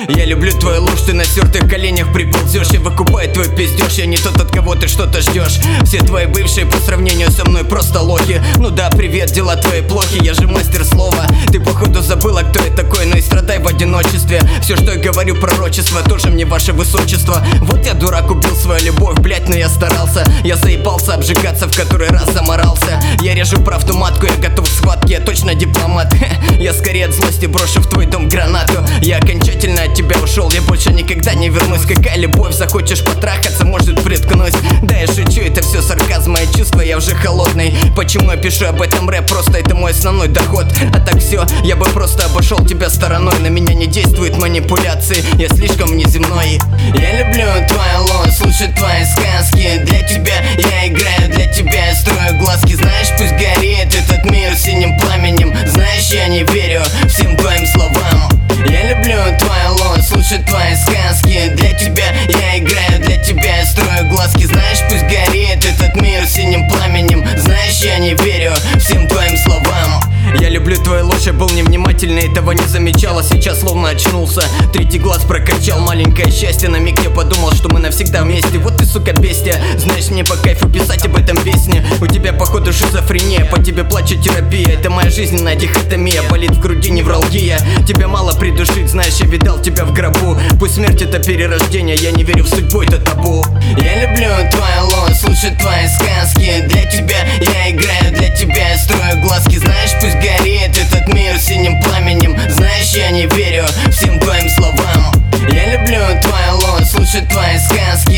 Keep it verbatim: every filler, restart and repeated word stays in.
Я люблю твою ложь, ты на стертых коленях приползешь и выкупает твой пиздеж. Я не тот, от кого ты что-то ждешь. Все твои бывшие по сравнению со мной просто лохи. Ну да, привет, дела твои плохи, я же мастер слова. Ты походу забыла, кто я такой, но и страдай в одиночестве. Все, что я говорю, пророчество, тоже мне ваше высочество. Вот я дурак, убил свою любовь, блять, но я старался. Я заебался обжигаться, в который раз заморался. Я режу правду матку, я готов к схватке, я точно дипломат. Я скорее от злости брошу в твой дом гранату. Я окончательно от тебя ушел, я больше никогда не вернусь. Какая любовь, захочешь потрахаться, может приткнусь. Да я шучу, это все сарказм, мои чувства, я уже холодный. Почему я пишу об этом рэп, просто это мой основной доход. А так все, я бы просто обошел тебя стороной. На меня не действуют манипуляции, я слишком внеземной. Я люблю твою ложь, слушать твои сказки. Для тебя я играю, для тебя я строю глазки. Знаешь, пусть горит этот мир синим пламенем. Знаешь, я не верю всем твоим словам. Я люблю твою ложь, слушать твои сказки. Для тебя я играю, для тебя я строю глазки. Знаешь, пусть горит этот мир синим пламенем. Знаешь, я не верю всем твоим словам. Я люблю твою ложь, я был невнимательный, этого не замечал, а сейчас словно очнулся. Третий глаз прокачал, маленькое счастье. На миг я подумал, что мы навсегда вместе. Вот ты, сука, бестия, знаешь, мне по кайфу писать об этом песни. У тебя походу шизофрения, по тебе плачет терапия. Это моя жизненная дихотомия, болит в груди невралгия. Тебя мало придушить, знаешь, я видал тебя в гробу. Пусть смерть это перерождение, я не верю в судьбу, это табу. Я люблю твою ложь, слушать твои сказки. Для тебя я играю, для тебя я строю глазки. Знаешь, пусть горит этот мир синим пламенем. Знаешь, я не верю всем твоим словам. Я люблю твою ложь, слушать твои сказки.